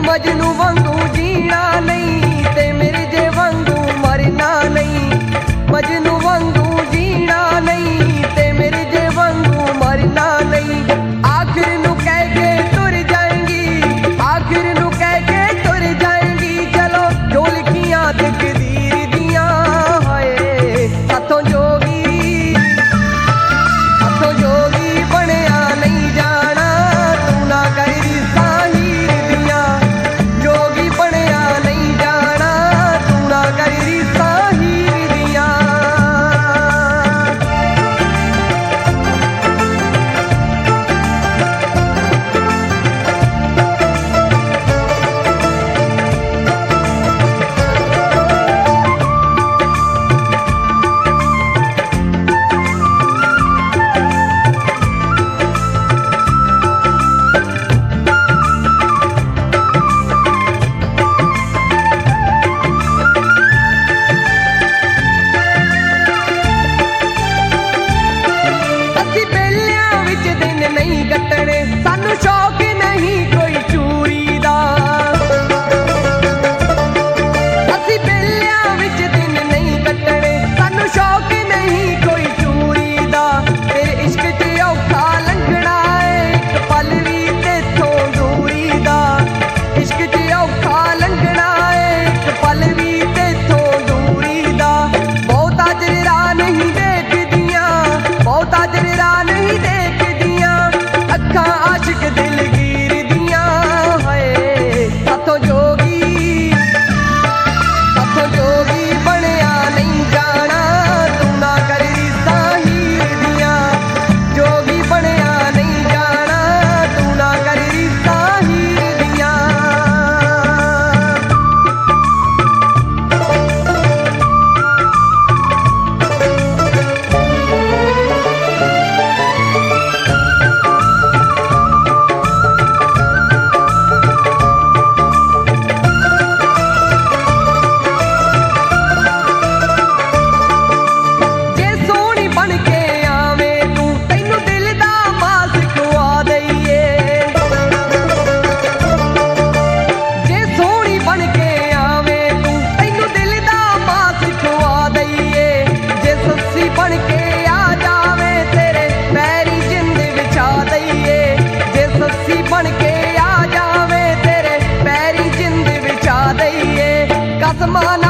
ਮਜਨੂ ਵਾਂਗੂ ਜੀਣਾ ਨਹੀਂ ਤੇ ਮਿਰਜ਼ੇ ਵਾਂਗੂ ਮਰਨਾ ਨਹੀਂ। ਮਜਨੂ ਵਾਂਗੂ ਜੀਣਾ ਨਹੀਂ ਤੇ ਮਿਰਜ਼ੇ ਵਾਂਗੂ ਮਰਨਾ ਨਹੀਂ। ਆਖਿਰ ਨੂੰ ਕਹਿ ਕੇ ਤੁਰ ਜਾਏਂਗੀ, ਆਖਿਰ ਨੂੰ ਕਹਿ ਕੇ ਤੁਰ ਜਾਏਂਗੀ। ਚਲੋ ਢੋਲਕੀਆਂ ਤਕਦੀਰ ਦੀਆਂ ਹਾਏ ਸਾਥੋਂ ਜੋਗੀ, ਸਾਥੋਂ ਜੋਗੀ ਬਣਿਆ ਨਹੀਂ ਜਾਣਾ। ਤੂੰ ਨਾ ਕਰ ਰੀਸਾਂ ਹੀਰ ਦੀਆਂ, ਜੋਗੀ ਬਣਿਆ ਨਹੀਂ ਜਾਣਾ। ਤੂੰ ਨਾ ਕਰ ਰੀਸਾਂ ਹੀਰ ਦੀਆਂ। ਨਹੀਂ ਕੱਟਣੇ ਸਾਨੂੰ ਸ਼ੌਕ ਨਹੀਂ ਕੋਈ ਚੂਰੀ ਦਾ। ਅਸੀਂ ਬੇਲਿਆਂ ਵਿੱਚ ਦਿਨ ਨਹੀਂ ਕੱਟਣੇ ਸਾਨੂੰ ਸ਼ੌਕ ਨਹੀਂ ਕੋਈ ਚੂਰੀ ਦਾ। ਤੇਰੇ ਇਸ਼ਕ 'ਚ ਔਖਾ ਲੰਘਣਾ ਏ ਇੱਕ ਪਲ ਵੀ ਤੇਥੋਂ ਦੂਰੀ ਦਾ। ਇਸ਼ਕ 'ਚ ਔਖਾ ਲੰਘਣਾ ਏ ਇੱਕ ਪਲ ਵੀ ਤੇਥੋਂ ਦੂਰੀ ਦਾ। ਬਹੁਤਾ ਜਰਾ ਨਹੀਂ ਦੇਖਦੀਆਂ, ਬਹੁਤਾ ਜਰਾ ਨਹੀਂ ਦੇਖਦੀਆਂ। ਅੱਖਾਂ ਆਸ਼ਿਕ ਦਿਲਗੀਰ ਦੀਆਂ ਹਾਏ ਸਾਥੋਂ ਜੋਗੀ, ਸਾਥੋਂ ਜੋਗੀ ਬਣਿਆ ਨਹੀਂ ਜਾਣਾ। ਤੂੰ ਨਾ ਕਰ ਰੀਸਾਂ ਹੀਰ ਦੀਆਂ, ਜੋਗੀ ਬਣਿਆ ਨਹੀਂ ਜਾਣਾ। ਤੂੰ ਨਾ ਕਰ ਰੀਸਾਂ ਹੀਰ ਦੀਆਂ। ਬਣ ਕੇ ਆ ਜਾਵੇ ਤੇਰੇ ਪੈਰੀ ਜਿੰਦ ਵਿਛਾ ਦਈਏ। ਕਸਮਾਂ